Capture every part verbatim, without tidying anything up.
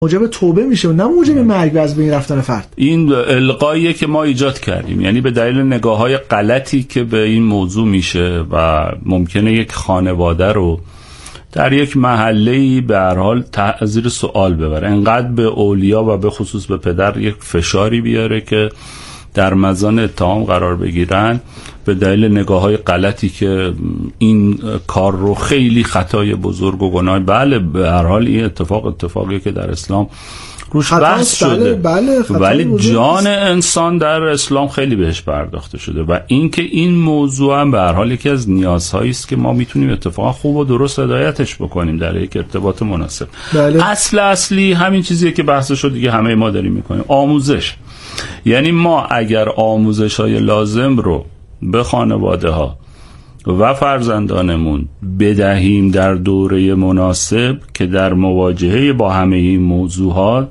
موجب توبه میشه، نه موجب مرگ و از بین رفتن فرد. این القاییه که ما ایجاد کردیم، یعنی به دلیل نگاه‌های غلطی که به این موضوع میشه و ممکنه یک خانواده رو در یک محله‌ای به هر حال زیر سوال ببره، انقدر به اولیا و به خصوص به پدر یک فشاری بیاره که در مزان اتهام قرار بگیرن به دلیل نگاه‌های غلطی که این کار رو خیلی خطای بزرگ و گناه. بله به هر حال این اتفاق اتفاقیه که در اسلام روش بحث شده، بله بله، ولی جان انسان در اسلام خیلی بهش پرداخته شده و اینکه این موضوع هم به هر حال یکی از نیازهایی است که ما میتونیم اتفاقا خوب و درست هدایتش بکنیم در یک ارتباط مناسب. بله. اصل اصلی همین چیزیه که بحثش رو دیگه همه ما داریم میکنیم، آموزش. یعنی ما اگر آموزش‌های لازم رو به خانواده ها و فرزندانمون بدهیم در دوره مناسب که در مواجهه با همه این موضوعات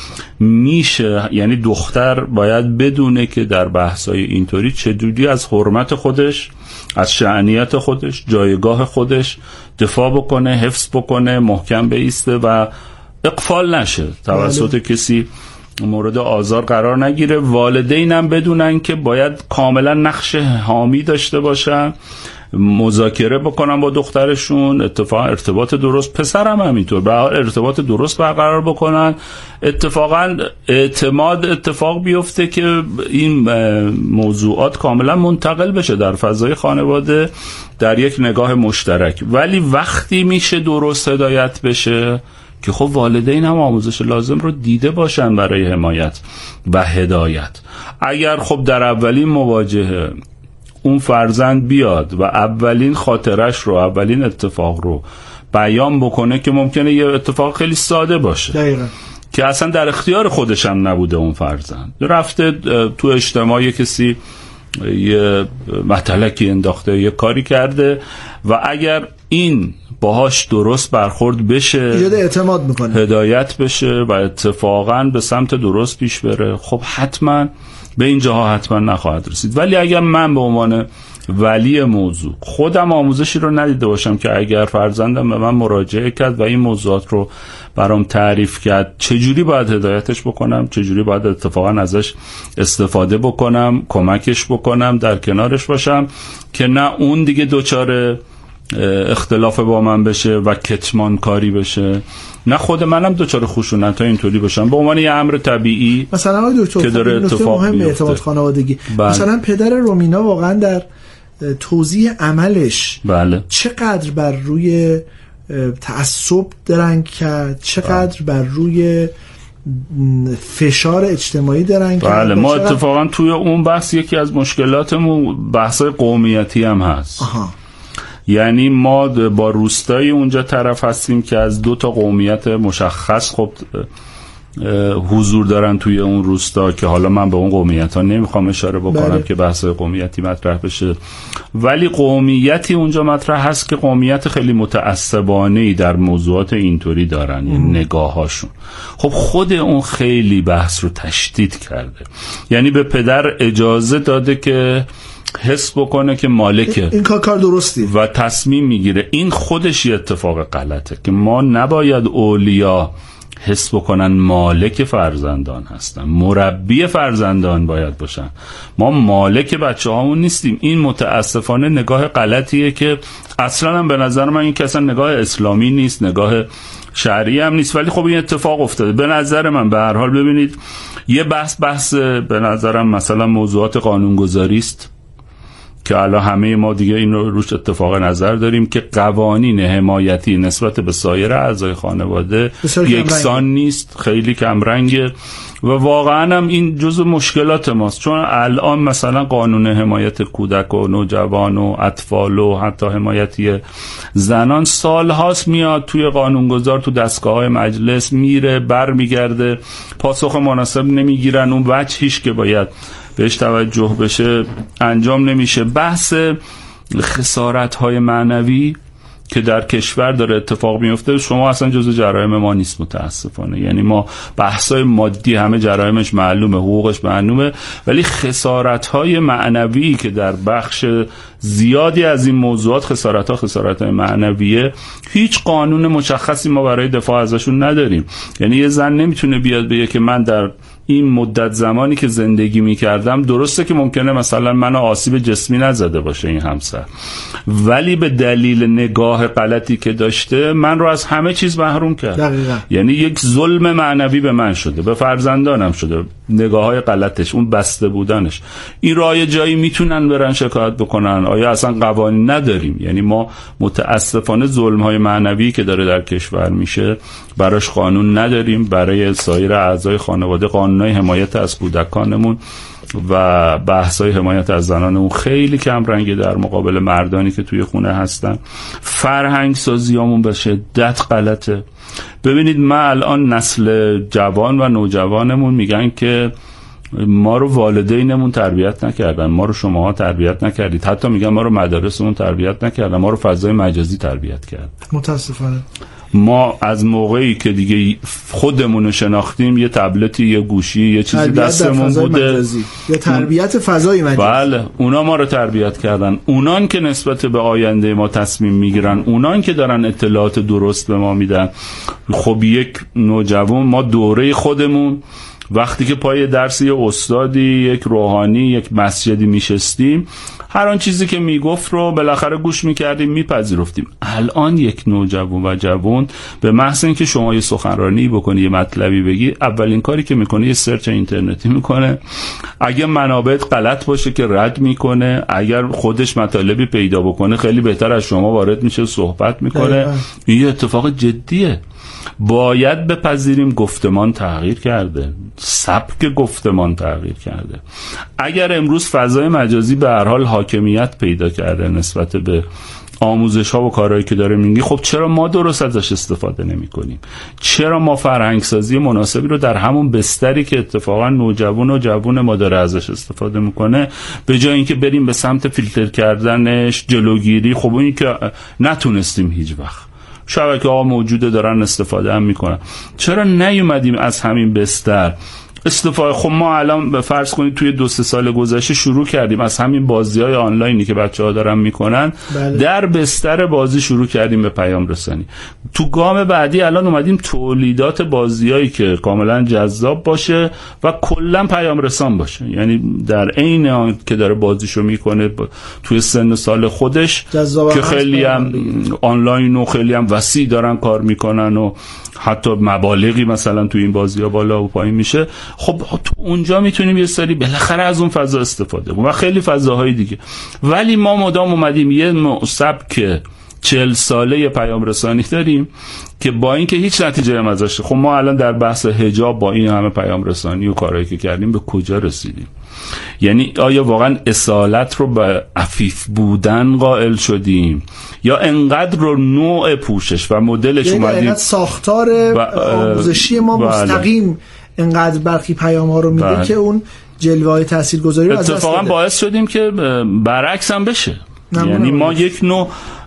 میشه، یعنی دختر باید بدونه که در بحثای اینطوری چجوری از حرمت خودش، از شأنیت خودش، جایگاه خودش دفاع بکنه، حفظ بکنه، محکم بایسته و اغفال نشه، توسط کسی مورد آزار قرار نگیره. والدینم بدونن که باید کاملا نقش حامی داشته باشن، مذاکره بکنن با دخترشون، اتفاقا ارتباط درست، پسرم همینطور، به ارتباط درست برقرار بکنن، اتفاقا اعتماد اتفاق بیفته که این موضوعات کاملا منتقل بشه در فضای خانواده در یک نگاه مشترک. ولی وقتی میشه درست هدایت بشه که خب والدین هم آموزش لازم رو دیده باشن برای حمایت و هدایت. اگر خب در اولین مواجهه اون فرزند بیاد و اولین خاطرش رو، اولین اتفاق رو بیان بکنه که ممکنه یه اتفاق خیلی ساده باشه دقیقا. که اصلا در اختیار خودش هم نبوده، اون فرزند رفته تو اجتماعی کسی یه مطلقی انداخته، یه کاری کرده و اگر این باهاش درست برخورد بشه، ایجاد اعتماد میکنه، هدایت بشه و اتفاقا به سمت درست پیش بره، خب حتما به این جاها حتما نخواهد رسید. ولی اگر من به عنوان ولی موضوع خودم آموزشی رو ندیده باشم که اگر فرزندم به من مراجعه کرد و این موضوعات رو برام تعریف کرد، چجوری باید هدایتش بکنم، چجوری باید اتفاقا ازش استفاده بکنم، کمکش بکنم، در کنارش باشم که نه اون دیگه دوچار اختلاف با من بشه و کتمان کاری بشه، نه خود منم دوچار خشونت ها اینطوری باشم به عنوان یه امر طبیعی مثلا آقای دکتر که داره اتفاق مهم اعتماد خانوادگی. بله. مثلا پدر رومینا واقعا در توضیح عملش بله. چقدر بر روی تعصب درنگ کرد، چقدر بله. بر روی فشار اجتماعی درنگ کرد. بله ما چقدر... اتفاقا توی اون بحث یکی از مشکلاتمون بحثای قومیتی هم هست. آها. یعنی ما با روستایی اونجا طرف هستیم که از دو تا قومیت مشخص خب حضور دارن توی اون روستا که حالا من به اون قومیت ها نمیخوام اشاره بکنم بله. که بحث قومیتی مطرح بشه، ولی قومیتی اونجا مطرح هست که قومیت خیلی متعصبانه‌ای در موضوعات اینطوری دارن، یعنی نگاهاشون. خب خود اون خیلی بحث رو تشدید کرده، یعنی به پدر اجازه داده که حس بکنه که مالکه، این کار کار درستی و تصمیم میگیره. این خودش یه اتفاق غلطه که ما نباید اولیا حس بکنن مالک فرزندان هستن، مربی فرزندان باید باشن، ما مالک بچه هامون نیستیم. این متاسفانه نگاه غلطیه که اصلا هم به نظر من این که اصلا نگاه اسلامی نیست، نگاه شرعی هم نیست، ولی خب این اتفاق افتاده. به نظر من به هر حال ببینید یه بحث بحث به نظرم مثلا موضوعات قانونگذاری است که الان همه ما دیگه این رو روش اتفاق نظر داریم که قوانین حمایتی نسبت به سایر اعضای خانواده یکسان نیست، خیلی کمرنگه و واقعا هم این جزو مشکلات ماست. چون الان مثلا قانون حمایت کودک و نوجوان و اطفال و حتی حمایتی زنان سال هاست میاد توی قانونگذار، تو دستگاه های مجلس میره بر میگرده، پاسخ مناسب نمیگیرن، اون وجهیش که باید بهش توجه بشه انجام نمیشه. بحث خسارت های معنوی که در کشور داره اتفاق میفته شما اصلا جزو جرایم ما نیست متاسفانه. یعنی ما بحثای مادی همه جرایمش معلومه، حقوقش معلومه، ولی خسارت‌های معنوی که در بخش زیادی از این موضوعات خسارت‌ها خسارت‌های معنویه، هیچ قانون مشخصی ما برای دفاع ازشون نداریم. یعنی یه زن نمیتونه بیاد بگه که من در این مدت زمانی که زندگی میکردم، درسته که ممکنه مثلا منو آسیب جسمی نزده باشه این همسر، ولی به دلیل نگاه غلطی که داشته من رو از همه چیز محروم کرد. دقیقا. یعنی یک ظلم معنوی به من شده، به فرزندانم شده، نگاه های غلطش، اون بسته بودنش. این راه جایی میتونن برن شکایت بکنن؟ آیا اصلا قوانین نداریم؟ یعنی ما متاسفانه ظلم های معنوی که داره در کشور میشه براش قانون نداریم. برای سایر اعضای خانواده قانونای حمایت از کودکانمون و بحثای حمایت از زنانمون خیلی کم رنگه در مقابل مردانی که توی خونه هستن. فرهنگ سازیامون به شدت غلطه. ببینید من الان نسل جوان و نوجوانمون میگن که ما رو والدینمون تربیت نکردن، ما رو شماها تربیت نکردید، حتی میگن ما رو مدارسمون تربیت نکردن، ما رو فضای مجازی تربیت کرد. متاسفانه ما از موقعی که دیگه خودمون رو شناختیم یه تبلتی، یه گوشی، یه چیزی دستمون بوده، یا تربیت فضای مجازی. بله، اونا ما رو تربیت کردن. اونان که نسبت به آینده ما تصمیم میگیرن، اونان که دارن اطلاعات درست به ما میدن. خب یک نوجوان، ما دوره خودمون وقتی که پای درس یه استادی، یک روحانی، یک مسجدی میشستیم، هر آن چیزی که میگفت رو بالاخره گوش میکردیم، میپذیرفتیم. الان یک نوجوان و جوان به محض اینکه شما یه سخنرانی بکنی، یه مطلبی بگی، اولین کاری که میکنه یه سرچ اینترنتی میکنه. اگه منابعت غلط باشه که رد میکنه، اگر خودش مطالبی پیدا بکنه خیلی بهتر از شما وارد میشه، صحبت میکنه. این یه اتفاق جدیه. باید بپذیریم گفتمان تغییر کرده، سبک گفتمان تغییر کرده. اگر امروز فضای مجازی به هر حال حاکمیت پیدا کرده نسبت به آموزش ها و کارهایی که داره میگی، خب چرا ما درست ازش استفاده نمی کنیم؟ چرا ما فرهنگ سازی مناسبی رو در همون بستری که اتفاقا نوجوان و جوان ما داره ازش استفاده میکنه، به جای اینکه بریم به سمت فیلتر کردنش، جلوگیری، خب این که نتونستیم هیچ وقت، شبکه ها موجوده دارن استفاده هم میکنن، چرا نیومدیم از همین بستر استفاده؟ خب ما الان به فرض کنید توی دو سه سال گذشته شروع کردیم از همین بازی‌های آنلاینی که بچه‌ها دارن میکنن، بله. در بستر بازی شروع کردیم به پیام رسانی. تو گام بعدی الان اومدیم تولیدات بازی‌هایی که کاملا جذاب باشه و کلا پیام رسان باشه، یعنی در عین آن که داره بازیشو میکنه توی سن سال خودش که خیلی هم آنلاین و خیلی هم وسیع دارن کار میکنن و حتی مبالغی مثلا تو این بازی‌ها بالا و پایین میشه. خب تو اونجا میتونیم یه سری بالاخره از اون فضا استفاده کنیم و خیلی فضاهای دیگه. ولی ما مدام اومدیم یه سبک چهل ساله پیام رسانی داریم که با اینکه هیچ نتیجه هم ازش. خب ما الان در بحث حجاب با این همه پیام رسانی و کارهایی که کردیم به کجا رسیدیم؟ یعنی آیا واقعا اصالت رو به عفیف بودن قائل شدیم یا انقدر رو نوع پوشش و مدلش یعنی اومدیم ساختار آموزشی ما مستقیم انقدر برخی پیام ها رو میده بله. که اون جلوه های تاثیرگذاری رو از دست اتفاقا باعث شدیم که برعکس هم بشه. یعنی ما یک نوع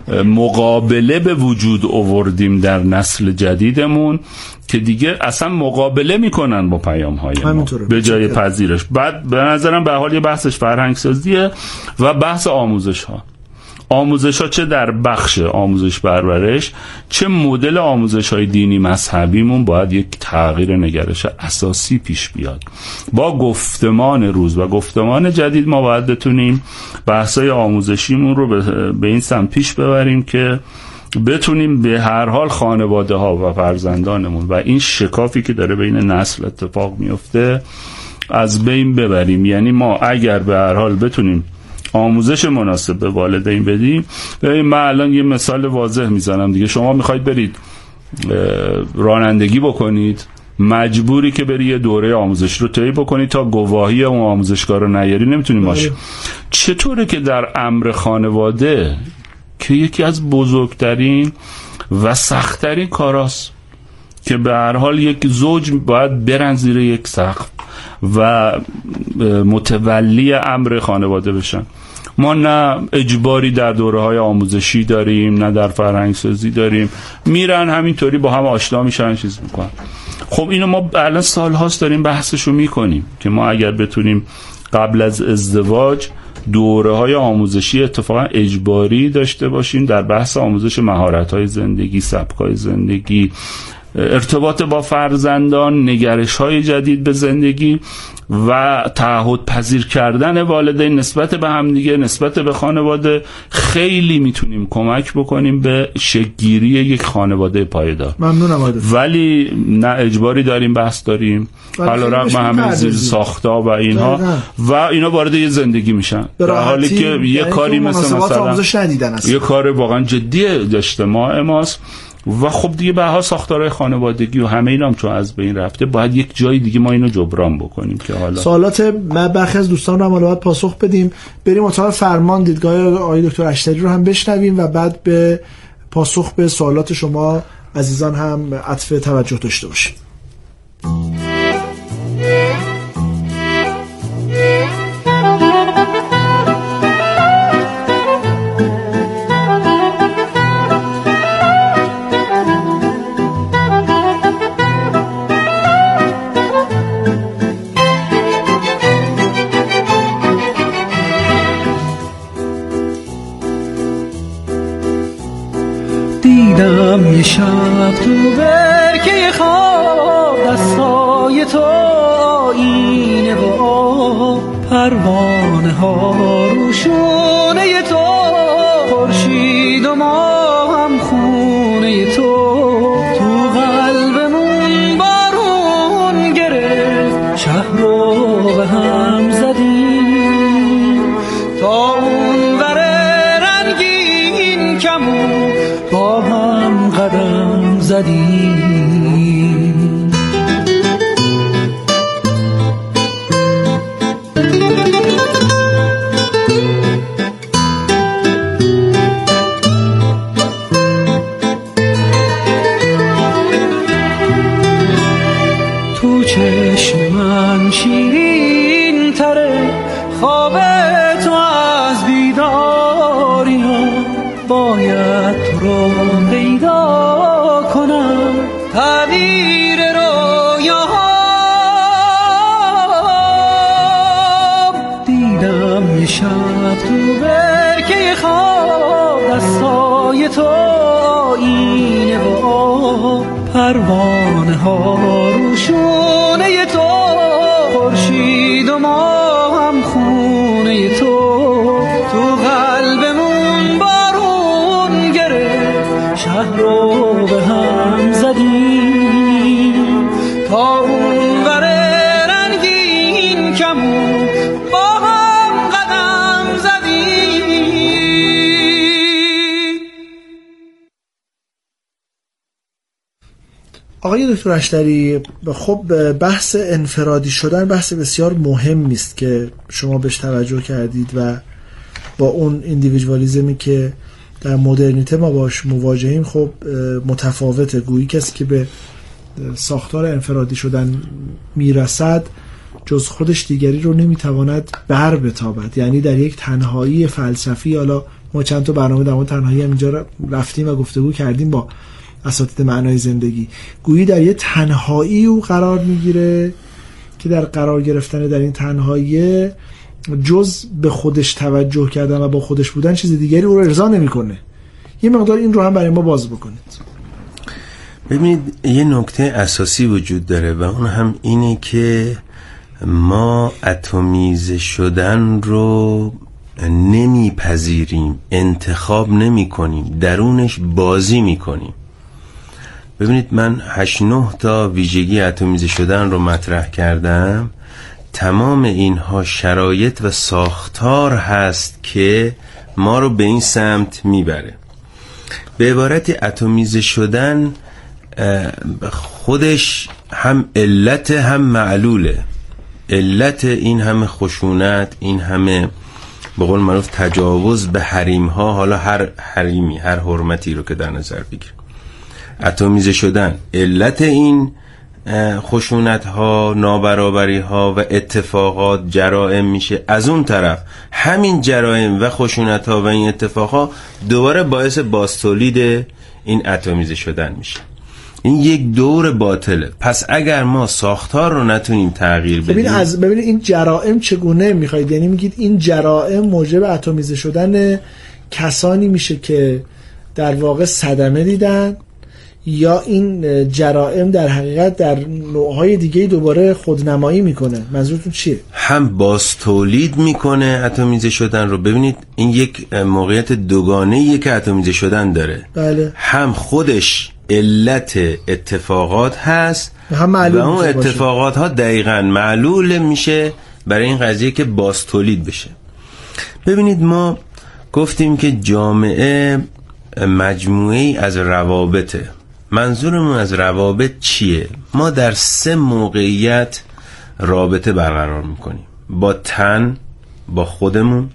مقابله به وجود آوردیم در نسل جدیدمون که دیگه اصلا مقابله میکنن با پیام های ما به جای پذیرش. بعد به نظرم به حال یه بحثش فرهنگ سازیه و بحث آموزش ها. آموزش ها چه در بخش آموزش پرورش، چه مدل آموزش های دینی مذهبیمون باید یک تغییر نگرش اساسی پیش بیاد. با گفتمان روز و گفتمان جدید ما باید بتونیم بحثای آموزشیمون رو به این سمت پیش ببریم که بتونیم به هر حال خانواده ها و فرزندانمون و این شکافی که داره بین نسل اتفاق میفته از بین ببریم. یعنی ما اگر به هر حال بتونیم آموزش مناسب به والدین بدیم، ببین من الان یه مثال واضح میزنم دیگه. شما میخواید برید رانندگی بکنید، مجبوری که بری یه دوره آموزش رو طی بکنید تا گواهی اون آموزشگاه رو نیاری نمیتونی ماشین. چطوره که در امر خانواده که یکی از بزرگترین و سختترین کاراست که به هر حال یک زوج باید برن زیر یک سقف و متولی امر خانواده بشن، ما نه اجباری در دوره‌های آموزشی داریم، نه در فرهنگسازی داریم، میرن همینطوری با هم آشنا میشن، چیز میکنن. خب اینو ما الان سال‌هاست داریم بحثشو میکنیم که ما اگر بتونیم قبل از ازدواج دوره‌های آموزشی اتفاقا اجباری داشته باشیم در بحث آموزش مهارت‌های زندگی، سبک‌های زندگی، ارتباط با فرزندان، نگرش‌های جدید به زندگی و تعهد پذیر کردن والدین نسبت به همدیگه، نسبت به خانواده، خیلی میتونیم کمک بکنیم به شکل‌گیری یک خانواده پایدار. ممنونم عادل. ولی نه اجباری داریم، بحث داریم، علیرغم همه زیر ساختا و اینها دارم. و اینا وارد یه زندگی میشن در حالی که یه کاری مثل مثلا یه کار واقعا جدی اجتماع ماست و خب دیگه بها ساختارهای خانوادگی و همه اینا هم چون از بین رفته، باید یک جای دیگه ما اینو جبران بکنیم که حالا سوالات ما برخی از دوستان رو هم باید پاسخ بدیم. بریم اتاق فرمان دیدگاه آقای دکتر اشتری رو هم بشنویم و بعد به پاسخ به سوالات شما عزیزان هم عطف توجه داشته باشیم. دیدم یه شب تو برکه خواب دستای تو آینه و آب، پروانه ها روشونه تو، خورشید و ما هم خونه تو، تو قلبمون بارون گرفت، شهر رو به هم زدیم، تا اون بره رنگین کمون با هم قدم زدیم. تو چشم من شیرین تره، خواب تو از بیداری ها، باید تو رو پیدا کنم، تعبیر رویاهام. دیدم یه شب تو برکه خواب دستای تو آینه و آب، پروانه ها روشونه تو، خورشید و ما هم خونه تو، تو قلبمون بارون گرفت، شهر رو به هم زدیم، تا اون بره رنگین کمون با هم قدم زدیم. آقای دکتر اشتری، خب بحث انفرادی شدن بحث بسیار مهمی است که شما بهش توجه کردید و با اون ایندیویدوالیسمی که در مدرنیته ما باش مواجهیم خب متفاوته. گویی کسی که به ساختار انفرادی شدن میرسد جز خودش دیگری رو نمیتواند بر بتابد، یعنی در یک تنهایی فلسفی. حالا ما چند تا برنامه در مورد تنهایی هم اینجا رفتیم و گفتگو کردیم با اساتید معنای زندگی. گویی در یک تنهایی او قرار میگیره که در قرار گرفتن در این تنهایی جز به خودش توجه کردن و با خودش بودن چیز دیگری او رو ارضا نمیکنه. یه مقدار این رو هم برای ما باز بکنید. ببینید یه نکته اساسی وجود داره و اون هم اینه که ما اتمیزه شدن رو نمیپذیریم، انتخاب نمی کنیم، درونش بازی می کنیم. ببینید من هشت نه تا ویژگی اتمیزه شدن رو مطرح کردم. تمام اینها شرایط و ساختار هست که ما رو به این سمت میبره. به عبارت اتمیزه شدن خودش هم علت هم معلوله. علت این همه خشونت، این همه به قول معروف تجاوز به حریم ها، حالا هر حریمی هر حرمتی رو که در نظر بگیر، اتمیزه شدن علت این خشونت ها، نابرابری ها و اتفاقات جرائم میشه، از اون طرف همین جرائم و خشونت ها و این اتفاقات دوباره باعث بازتولید این اتمیزه شدن میشه. این یک دور باطله. پس اگر ما ساختار رو نتونیم تغییر بدیم، ببین از ببین این جرائم چگونه میخواید، یعنی میگید این جرائم موجب اتمیزه شدن کسانی میشه که در واقع صدمه دیدن، یا این جرائم در حقیقت در نوعهای دیگه دوباره خودنمایی میکنه؟ منظورتون چیه؟ هم باز تولید میکنه اتمیزه شدن رو. ببینید این یک موقعیت دوگانه‌ایه که اتمیزه شدن داره. بله. هم خودش علت اتفاقات هست هم معلول و اون باشه. اتفاقات ها دقیقاً معلول میشه برای این قضیه که باز تولید بشه. ببینید ما گفتیم که جامعه مجموعه‌ای از روابطه. منظورمون از روابط چیه؟ ما در سه موقعیت رابطه برقرار میکنیم: با تن، با خودمون،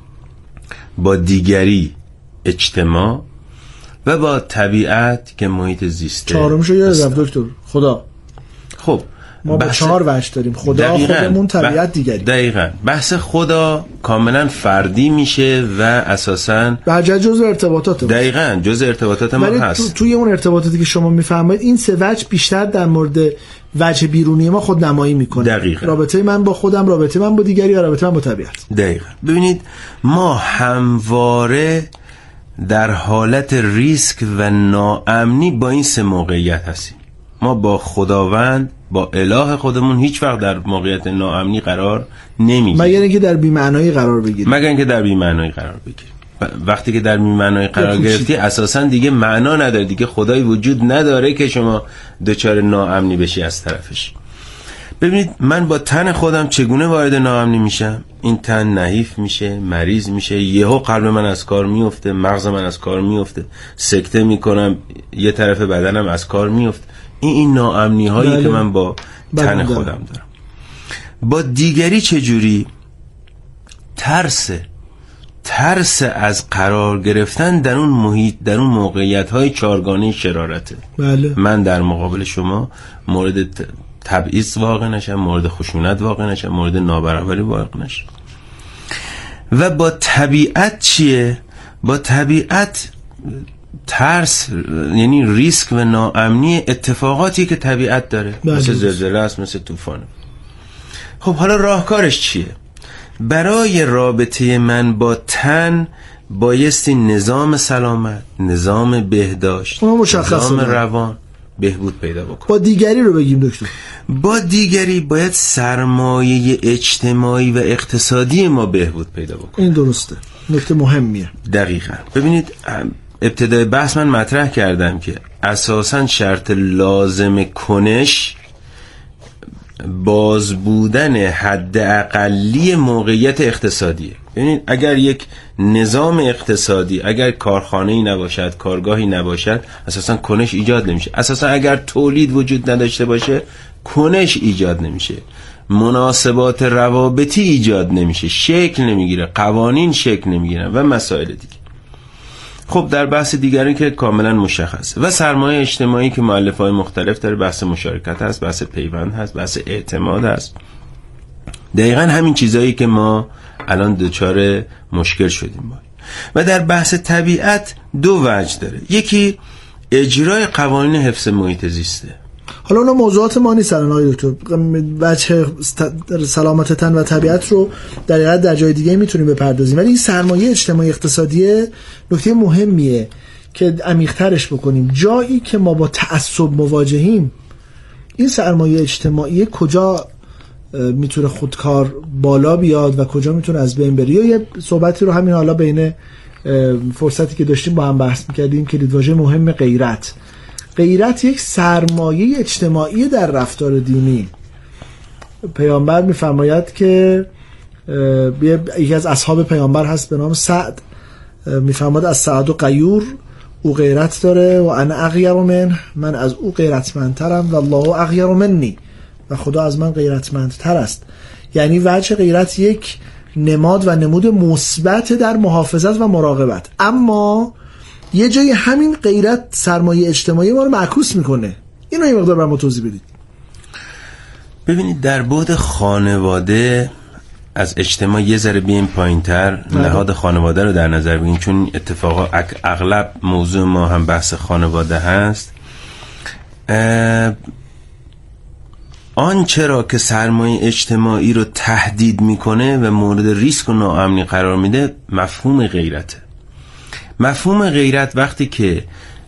با دیگری اجتماع و با طبیعت که محیط زیسته. چهارمشو یادم دکتر خدا. خب ما با چهار وجه داریم: خدا، خودمون، طبیعت، دیگری. دقیقاً. بحث خدا کاملا فردی میشه و اساساً بحث جزء ارتباطات. دقیقاً جزء ارتباطات ما هست. تو توی اون ارتباطاتی که شما میفرمایید این سه وجه بیشتر در مورد وجه بیرونی ما خود نمایی میکنه. دقیقاً. رابطه من با خودم، رابطه من با دیگری یا رابطه من با طبیعت. دقیقاً. ببینید ما همواره در حالت ریسک و ناامنی با این سه موقعیت هستیم. ما با خداوند، با اله خودمون هیچ وقت در موقعیت ناامنی قرار نمیگیریم، مگر اینکه در بی‌معنایی قرار بگیریم. مگر اینکه در بی‌معنایی قرار بگیریم. وقتی که در بی‌معنایی قرار گرفتی اساساً دیگه معنا نداره، دیگه خدایی وجود نداره که شما دچار ناامنی بشی از طرفش. ببینید من با تن خودم چگونه وارد ناامنی میشم؟ این تن نحیف میشه، مریض میشه، یهو قلب من از کار میفته، مغز من از کار میفته، سکته میکنم، یه طرف بدنم از کار میفته. این این ناامنی هایی بله. که من با تن بله. خودم دارم. با دیگری چجوری؟ ترس ترس از قرار گرفتن در اون محیط، در اون موقعیت های چارگانه شرارته. بله. من در مقابل شما مورد تبعیض واقع نشم، مورد خشونت واقع نشم، مورد نابرابری واقع نشم. و با طبیعت چیه؟ با طبیعت ترس یعنی ریسک و ناامنی اتفاقاتی که طبیعت داره، بله. مثل زلزله است، مثل طوفان. خب حالا راهکارش چیه؟ برای رابطه من با تن بایستی نظام سلامت، نظام بهداشت، نظام روان بهبود پیدا بکنه. با دیگری رو بگیم دکتر. با دیگری باید سرمایه اجتماعی و اقتصادی ما بهبود پیدا بکنه. این درسته، نکته مهمیه. دقیقاً. ببینید ابتدای بحث من مطرح کردم که اساساً شرط لازم کنش باز بودن حد اقلی موقعیت اقتصادیه. ببینید اگر یک نظام اقتصادی، اگر کارخانه‌ای نباشد، کارگاهی نباشد، اساساً کنش ایجاد نمیشه. اساساً اگر تولید وجود نداشته باشه، کنش ایجاد نمیشه، مناسبات روابطی ایجاد نمیشه، شکل نمیگیره، قوانین شکل نمیگیرن و مسائل دیگه. خب در بحث دیگری که کاملا مشخصه و سرمایه اجتماعی که مؤلفه‌های مختلف داره، بحث مشارکت هست، بحث پیوند هست، بحث اعتماد هست. دقیقاً همین چیزایی که ما الان دچار مشکل شدیم با. و در بحث طبیعت دو وجه داره. یکی اجرای قوانین حفظ محیط زیسته. حالا اون موضوعات ما نیست الان آقای دکتر. وجه سلامت تن و طبیعت رو در حقیقت در جای دیگه میتونیم بپردازیم، ولی این سرمایه اجتماعی اقتصادی نکته مهمیه که عمیق‌ترش بکنیم. جایی که ما با تعصب مواجهیم، این سرمایه اجتماعی کجا میتونه خودکار بالا بیاد و کجا میتونه از بین بره؟ یه صحبتی رو همین حالا بین فرصتی که داشتیم با هم بحث میکردیم، کلیدواژه مهم غیرت. غیرت یک سرمایه اجتماعی در رفتار دینی. پیامبر میفرماید که یکی از اصحاب پیامبر هست به نام سعد، میفرماید از سعد و غیور، او غیرت داره و انا اغیر من، من از او غیرتمندترم و الله اغیر منی، و خدا از من غیرتمندتر است. یعنی وجه غیرت یک نماد و نمود مثبت در محافظت و مراقبت، اما یه جایی همین غیرت سرمایه اجتماعی ما رو معکوس میکنه. اینو یه مقدار برام توضیح بدید. ببینید در بعد خانواده از اجتماع یه ذره بیایم پایین‌تر، نهاد خانواده رو در نظر بگیریم، چون اتفاقا اغلب موضوع ما هم بحث خانواده هست. آن چرا که سرمایه اجتماعی رو تهدید میکنه و مورد ریسک و ناامنی قرار میده مفهوم غیرته. مفهوم غیرت وقتی که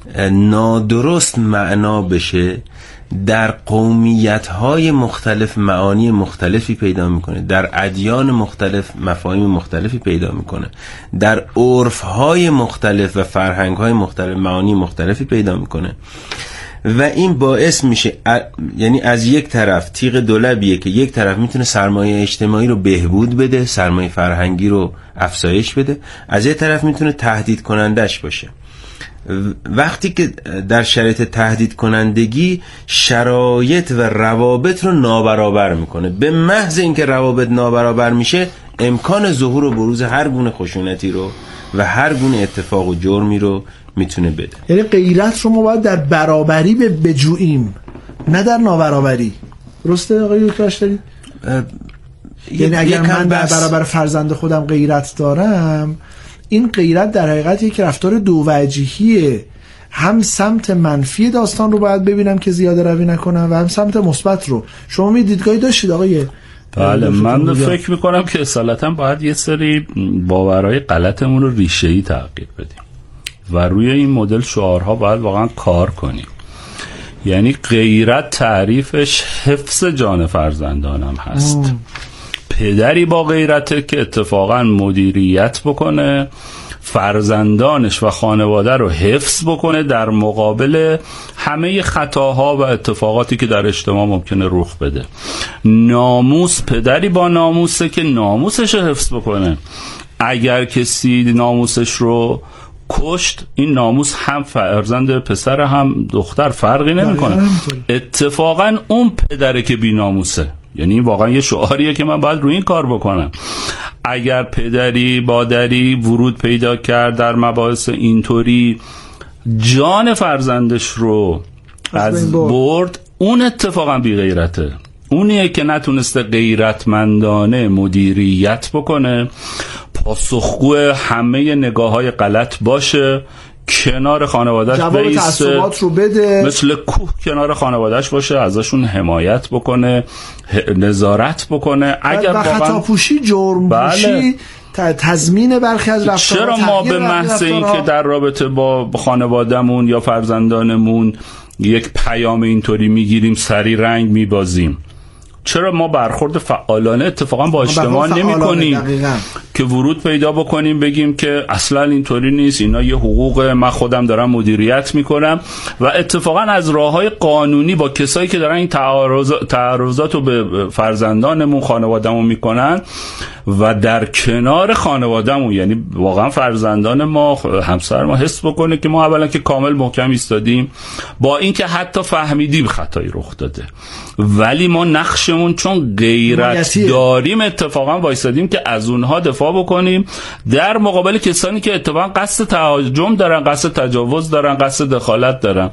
نادرست معنا بشه در قومیت‌های مختلف معانی مختلفی پیدا میکنه، در ادیان مختلف مفاهیم مختلفی پیدا میکنه، در عرف‌های مختلف و فرهنگ‌های مختلف معانی مختلفی پیدا میکنه و این باعث میشه ا... یعنی از یک طرف تیغ دولبیه که یک طرف میتونه سرمایه اجتماعی رو بهبود بده، سرمایه فرهنگی رو افزایش بده، از یک طرف میتونه تهدید کنندش باشه. وقتی که در شرایط تهدید کنندگی شرایط و روابط رو نابرابر میکنه، به محض اینکه روابط نابرابر میشه امکان ظهور و بروز هر گونه خشونتی رو و هر گونه اتفاق و جرمی رو میتونه بده. یعنی غیرت رو ما باید در برابری بجوییم، نه در نابرابری. درسته آقای دکتر اشتری؟ یعنی اگر من در برابر فرزند خودم غیرت دارم، این غیرت در حقیقت یک رفتار دووجهیه. هم سمت منفی داستان رو باید ببینم که زیاده روی نکنم و هم سمت مثبت رو. شما می دیدگاهی داشتید آقای؟ بله، من فکر میکنم که اصالتا باید یه سری باورهای غلطمون رو ریشه‌ای تغییر بدیم و روی این مدل شعارها باید واقعا کار کنیم. یعنی غیرت تعریفش حفظ جان فرزندانم هست. ام. پدری با غیرته که اتفاقا مدیریت بکنه فرزندانش و خانواده رو حفظ بکنه در مقابل همه خطاها و اتفاقاتی که در اجتماع ممکنه رخ بده. ناموس، پدری با ناموسه که ناموسش رو حفظ بکنه. اگر کسی ناموسش رو کشت، این ناموس هم فرزند پسر هم دختر فرقی نمیکنه. اتفاقا اون پدره که بی ناموسه. یعنی واقعا یه شعاریه که من باید روی این کار بکنم. اگر پدری مادری ورود پیدا کرد در مباحث اینطوری جان فرزندش رو از برد، اون اتفاقا بی غیرته. اونیه که نتونسته غیرتمندانه مدیریت بکنه، پاسخگو همه نگاه‌های غلط باشه، کنار خانواده‌اش بیسته، رو بده، مثل کوه کنار خانواده‌اش باشه، ازشون حمایت بکنه، نظارت بکنه. اگر و خطا پوشی، جرم پوشی، تضمین برخی از رفتارها. چرا ما به محض این که در رابطه با خانواده‌مون یا فرزندانمون یک پیام اینطوری میگیریم سری رنگ میبازیم؟ چرا ما برخورد فعالانه اتفاقا با اجتماع نمی کنیم که ورود پیدا بکنیم بگیم که اصلا اینطوری نیست، اینا یه حقوق، من خودم دارم مدیریت میکنم و اتفاقا از راههای قانونی با کسایی که دارن این تعارض تعرضات رو به فرزندانمون خانوادهمون میکنن و در کنار خانوادهمون، یعنی واقعا فرزندان ما، همسر ما حس بکنه که ما اولا که کامل محکم ایستادیم، با اینکه حتی فهمیدیم خطایی رخ داده ولی ما نقشمون چون غیرت داریم اتفاقا وایسادیم که از اونها دفاع بکنیم در مقابل کسانی که اتفاقا قصد تهاجم دارن، قصد تجاوز دارن، قصد دخالت دارن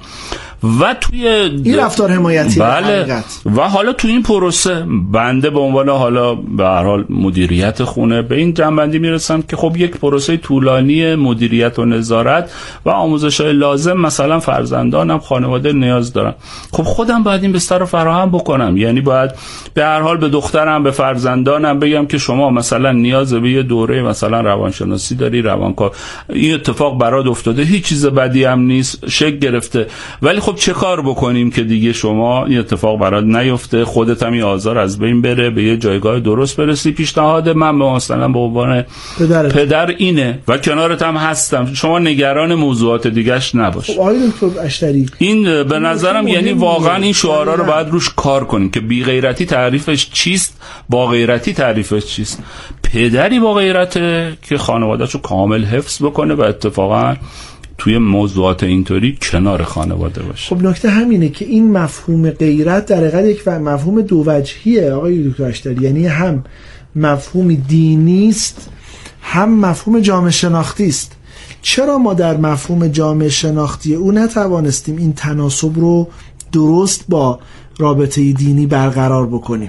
و توی این رفتار حمایتی. بله. و حالا توی این پروسه بنده به عنوان حالا به هر حال مدیریت خونه به این جنبندی میرسم که خب یک پروسه طولانی مدیریت و نظارت و آموزش‌های لازم مثلا فرزندانم، خانواده نیاز دارن. خب خودم باید این بستر رو فراهم بکنم. یعنی باید به هر حال به دخترم، به فرزندانم بگم که شما مثلا نیاز به یه دوره مثلا روانشناسی داری، روانکاو، این اتفاق برات افتاده، هیچ چیز بدی هم نیست، شک گرفته، ولی خب چه کار بکنیم که دیگه شما این اتفاق برات نیفته، خودت هم این آزار از بین بره، به یه جایگاه درست برسی. پیشنهاد من به مثلا به عنوان پدر, پدر اینه و کنارت هم هستم، شما نگران موضوعات دیگه‌اش نباش. خب آقای دکتر اشتری، این به نظرم یعنی واقعا این شعارا رو باید روش کار کنیم که بی غیرتی تعریفش چیست، با غیرتی تعریفش چیست. پدری با غیرته که خانواده‌شو کامل حفظ بکنه و اتفاقا توی موضوعات اینطوری کنار خانواده باشه. خب نکته همینه که این مفهوم غیرت در حقیقت یک مفهوم دووجهیه آقای دکتر اشتری. یعنی هم مفهوم دینی است، هم مفهوم جامعه شناختی است. چرا ما در مفهوم جامعه شناختی او نتوانستیم این تناسب رو درست با رابطه دینی برقرار بکنیم.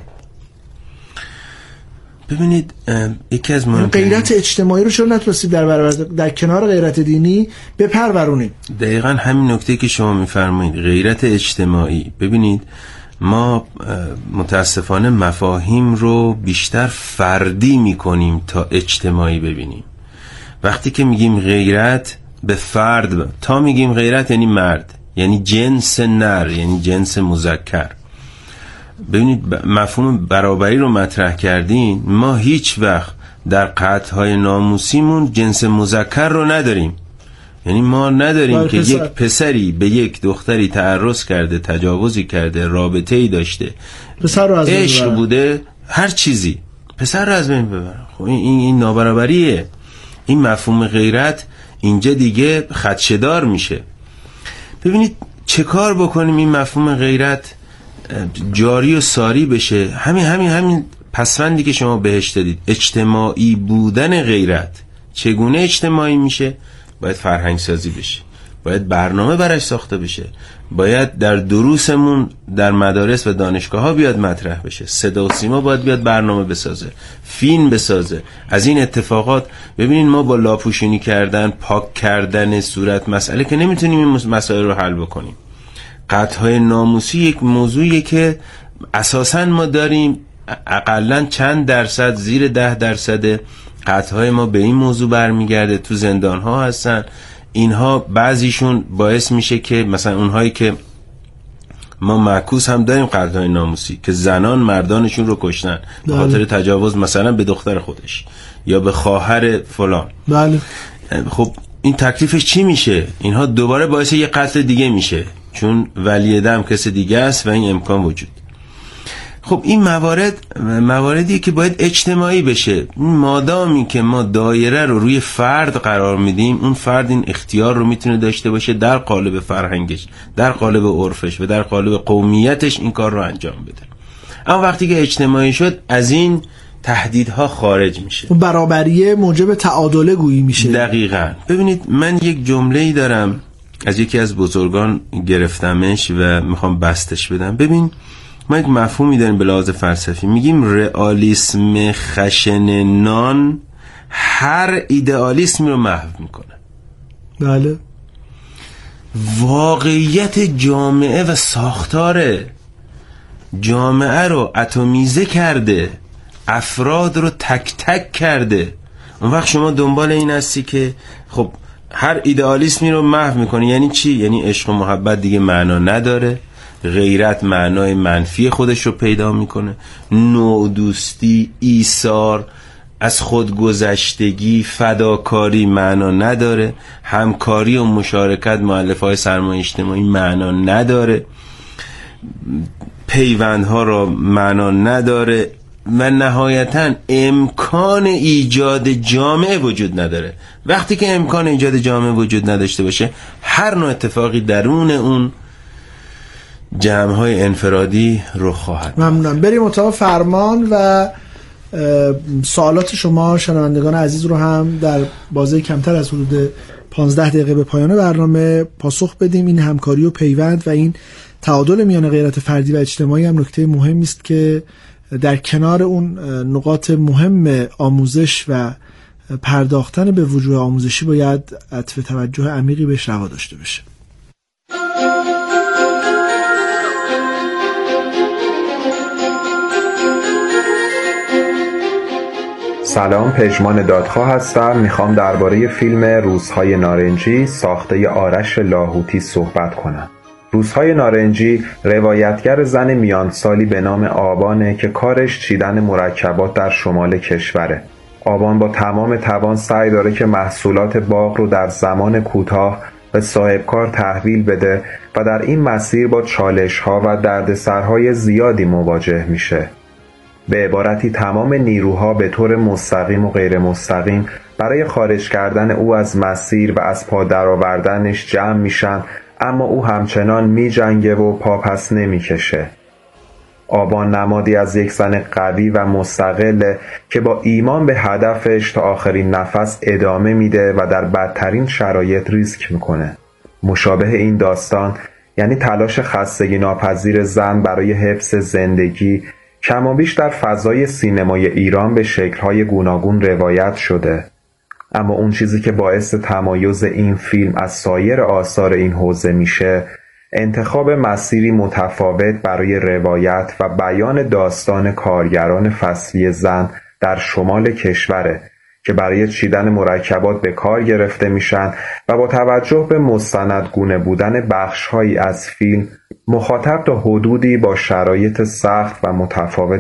ببینید یکی از مهمترین غیرت اجتماعی رو چرا نتونستید در برابر در کنار غیرت دینی بپرورونیم؟ دقیقاً همین نکته که شما میفرمایید، غیرت اجتماعی. ببینید ما متاسفانه مفاهیم رو بیشتر فردی میکنیم تا اجتماعی ببینیم. وقتی که میگیم غیرت به فرد ب... تا میگیم غیرت یعنی مرد، یعنی جنس نر، یعنی جنس مذکر. ببینید مفهوم برابری رو مطرح کردین، ما هیچ وقت در قطعهای ناموسیمون جنس مذکر رو نداریم. یعنی ما نداریم که یک پسری به یک دختری تعرض کرده، تجاوزی کرده، رابطه‌ای داشته، پسر رو از بین عشق ببرن. بوده، هر چیزی، پسر رو از بین ببرن. خب این این نابرابریه. این مفهوم غیرت اینجا دیگه خدشه‌دار میشه. ببینید چه کار بکنیم این مفهوم غیرت جاری و ساری بشه؟ همین همین همین پسوندی که شما بهش دادید، اجتماعی بودن غیرت. چگونه اجتماعی میشه؟ باید فرهنگ سازی بشه، باید برنامه براش ساخته بشه، باید در دروسمون در مدارس و دانشگاه ها بیاد مطرح بشه، صدا و سیما باید بیاد برنامه بسازه، فیلم بسازه. از این اتفاقات ببینین ما با لاپوشونی کردن، پاک کردن صورت مسئله که نمیتونیم این مسائل رو حل بکنیم. قطعهای ناموسی یک موضوعیه که اساساً ما داریم اقلاً چند درصد، زیر ده درصد قطعهای ما به این موضوع برمیگرده، تو زندان ها هستن. اینها بعضیشون باعث میشه که مثلا اونهایی که ما معکوس هم داریم قطعهای ناموسی که زنان مردانشون رو کشتن به خاطر تجاوز مثلا به دختر خودش یا به خواهر فلان. بله. خب این تکلیفش چی میشه؟ اینها دوباره باعث یه قتل دیگه میشه، چون ولی دم کس دیگه است و این امکان وجود. خب این موارد مواردی که باید اجتماعی بشه. مادامی که ما دایره رو روی فرد قرار میدیم، اون فرد این اختیار رو میتونه داشته باشه در قالب فرهنگش، در قالب عرفش و در قالب قومیتش این کار رو انجام بده. اما وقتی که اجتماعی شد از این تهدیدها خارج میشه. اون برابریه موجب تعادله گویی میشه. دقیقاً. ببینید من یک جمله‌ای دارم از یکی از بزرگان گرفتمش و میخوام بستش بدم. ببین ما یک مفهومی داریم به لحاظ فلسفی، میگیم رئالیسم خشن نان هر ایدئالیسمی رو محو میکنه. بله. واقعیت جامعه و ساختار جامعه رو اتمیزه کرده، افراد رو تک تک کرده. اون وقت شما دنبال این هستی که خب هر ایدئالیسمی رو محو میکنه. یعنی چی؟ یعنی عشق و محبت دیگه معنا نداره، غیرت معنای منفی خودش رو پیدا میکنه، نوع دوستی، ایثار، از خودگذشتگی، فداکاری معنا نداره، همکاری و مشارکت، مؤلفه‌های سرمایه اجتماعی معنا نداره، پیوندها را معنا نداره و نهایتاً امکان ایجاد جامعه وجود نداره. وقتی که امکان ایجاد جامعه وجود نداشته باشه، هر نوع اتفاقی درون اون جمع‌های انفرادی رو خواهد. ممنونم. بریم اتاق فرمان و سوالات شما شنوندگان عزیز رو هم در بازه کمتر از حدود پانزده دقیقه به پایان برنامه پاسخ بدیم. این همکاری و پیوند و این تعادل میان غیرت فردی و اجتماعی هم نکته مهمی است که در کنار اون نقاط مهم آموزش و پرداختن به وجوه آموزشی باید عطف توجه عمیقی بهش روا داشته بشه. سلام، پژمان دادخواه هستم. میخوام درباره فیلم روزهای نارنجی ساخته آرش لاهوتی صحبت کنم. روزهای نارنجی روایتگر زن میان سالی به نام آبانه که کارش چیدن مرکبات در شمال کشوره. آبان با تمام توان سعی داره که محصولات باغ رو در زمان کوتاه به صاحبکار تحویل بده و در این مسیر با چالش‌ها و دردسرهای زیادی مواجه میشه. به عبارتی تمام نیروها به طور مستقیم و غیر مستقیم برای خارج کردن او از مسیر و از پا درآوردنش جمع میشن، اما او همچنان می جنگه و پاپس نمی کشه. آبان نمادی از یک زن قوی و مستقله که با ایمان به هدفش تا آخرین نفس ادامه میده و در بدترین شرایط ریسک میکنه. مشابه این داستان یعنی تلاش خستگی ناپذیر زن برای حفظ زندگی، کمابیش در فضای سینمای ایران به شکل‌های گوناگون روایت شده. اما اون چیزی که باعث تمایز این فیلم از سایر آثار این حوزه میشه، انتخاب مسیری متفاوت برای روایت و بیان داستان کارگران فصلی زن در شمال کشوره که برای چیدن مرکبات به کار گرفته میشن و با توجه به مستندگونه بودن بخش‌هایی از فیلم، مخاطب تا حدودی با شرایط سخت و متفاوت